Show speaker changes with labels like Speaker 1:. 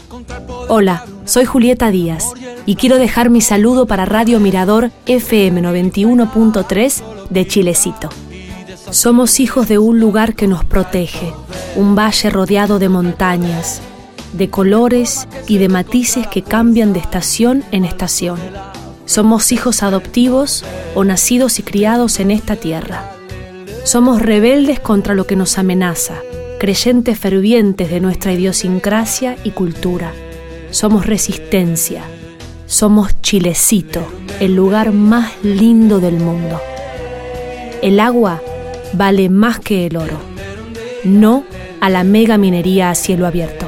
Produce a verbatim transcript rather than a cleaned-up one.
Speaker 1: Hola, soy Julieta Díaz y quiero dejar mi saludo para Radio Mirador F M noventa y uno punto tres de Chilecito. Somos hijos de un lugar que nos protege, un valle rodeado de montañas, de colores y de matices que cambian de estación en estación. Somos hijos adoptivos o nacidos y criados en esta tierra. Somos rebeldes contra lo que nos amenaza, creyentes fervientes de nuestra idiosincrasia y cultura. Somos resistencia. Somos Chilecito, el lugar más lindo del mundo. El agua vale más que el oro. No a la mega minería a cielo abierto.